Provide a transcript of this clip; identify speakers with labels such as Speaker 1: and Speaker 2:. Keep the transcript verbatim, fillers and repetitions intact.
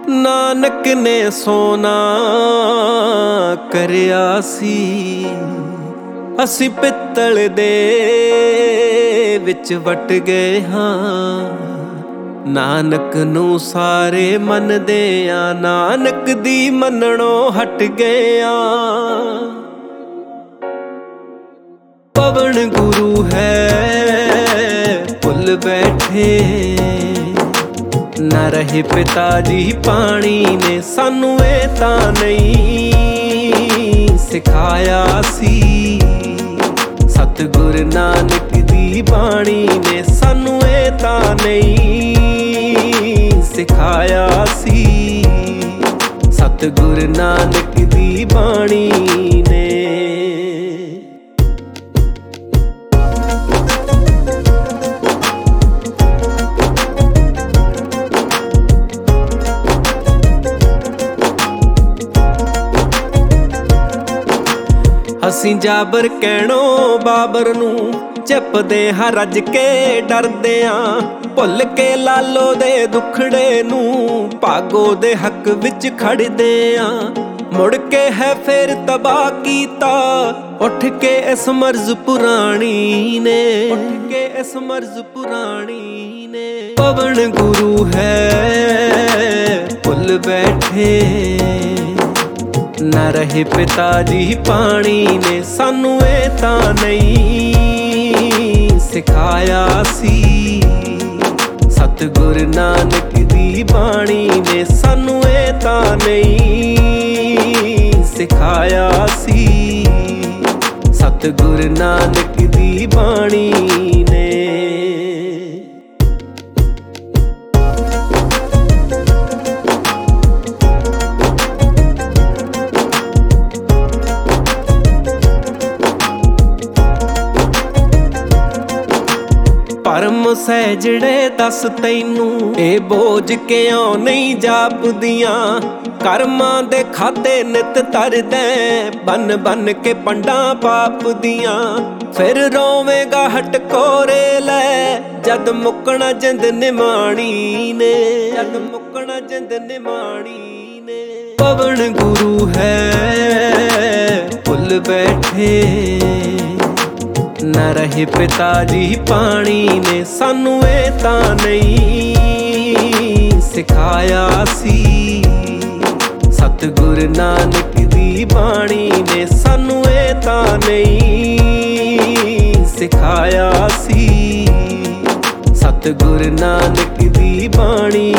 Speaker 1: ਨਾਨਕ ਨੇ ਸੋਨਾ ਕਰਿਆ ਸੀ, ਅਸੀਂ ਪਿੱਤਲ ਦੇ ਵਿੱਚ ਵਟ ਗਏ ਹਾਂ। ਨਾਨਕ ਨੂੰ ਸਾਰੇ ਮੰਨਦੇ ਆ, ਨਾਨਕ ਦੀ ਮੰਨਣੋਂ ਹਟ ਗਏ ਆ। ਪਵਨ ਗੁਰੂ ਹੈ ਭੁੱਲ ਬੈਠੇ, ਨਾ ਰਹੇ ਪਿਤਾ ਜੀ ਪਾਣੀ ਨੇ ਸਾਨੂੰ ਇਹ ਤਾਂ ਨਹੀਂ ਸਿਖਾਇਆ ਸੀ। ਸਤਿਗੁਰ ਨਾਨਕ ਦੀ ਬਾਣੀ ਨੇ ਸਾਨੂੰ ਇਹ ਤਾਂ ਨਹੀਂ ਸਿਖਾਇਆ ਸੀ। ਸਤਿਗੁਰ ਨਾਨਕ ਦੀ ਬਾਣੀ ਨੇ। ਅਸੀਂ ਜਾਬਰ ਕਹਿਣੋ ਬਾਬਰ ਨੂੰ ਜਪਦੇ ਹਾਂ, ਰੱਜ ਕੇ ਡਰਦੇ ਆਂ। ਭੁੱਲ ਕੇ ਲਾਲੋ ਦੇ ਦੁਖੜੇ ਨੂੰ ਭਾਗੋ ਦੇ ਹੱਕ ਵਿੱਚ ਖੜਦੇ ਆਂ। ਮੁੜ ਕੇ ਹੈ ਫੇਰ ਤਬਾਹ ਕੀਤਾ ਉੱਠ ਕੇ ਇਸ ਮਰਜ਼ ਪੁਰਾਣੀ ਨੇ, ਉੱਠ ਕੇ ਇਸ ਮਰਜ਼ ਪੁਰਾਣੀ ਨੇ। ਪਵਨ ਗੁਰੂ ਹੈ ਭੁੱਲ ਬੈਠੇ, ਨਾ ਰਹੇ ਪਿਤਾ ਜੀ ਪਾਣੀ ਨੇ ਸਾਨੂੰ ਇਹ ਤਾਂ ਨਹੀਂ ਸਿਖਾਇਆ ਸੀ। ਸਤਿਗੁਰ ਨਾਨਕ ਦੀ ਬਾਣੀ ਨੇ ਸਾਨੂੰ ਇਹ ਤਾਂ ਨਹੀਂ ਸਿਖਾਇਆ ਸੀ। ਸਤਿਗੁਰ ਨਾਨਕ ਦੀ ਬਾਣੀ ਨੇ। ਭਰਮ ਸਹਿਜੜੇ ਦੱਸ ਤੈਨੂੰ, ਇਹ ਬੋਝ ਕਿਉਂ ਨਹੀਂ ਜਾਪਦੀਆਂ। ਕਰਮਾਂ ਦੇ ਖਾਤੇ ਨਿਤ ਤਰਦੈ, ਬਨ ਬਨ ਕੇ ਪੰਡਾਂ ਪਾਪ ਦੀਆਂ। ਫਿਰ ਰੋਵੇਂਗਾ ਹਟਕੋਰੇ ਲੈ ਜਦ ਮੁੱਕਣਾ ਜਿੰਦ ਨਿਮਾਣੀ ਨੇ, ਜਦ ਮੁੱਕਣਾ ਜਿੰਦ ਨਿਮਾਣੀ ਨੇ। ਪਵਨ ਗੁਰੂ ਹੈ ਭੁੱਲ ਬੈਠੇ, ਨਾ ਰਹੇ ਪਿਤਾ ਜੀ ਪਾਣੀ ਨੇ ਸਾਨੂੰ ਇਹ ਤਾਂ ਨਹੀਂ ਸਿਖਾਇਆ ਸੀ। ਸਤਿਗੁਰ ਨਾਨਕ ਦੀ ਬਾਣੀ ਨੇ ਸਾਨੂੰ ਇਹ ਤਾਂ ਨਹੀਂ ਸਿਖਾਇਆ ਸੀ। ਸਤਿਗੁਰ ਨਾਨਕ ਦੀ ਬਾਣੀ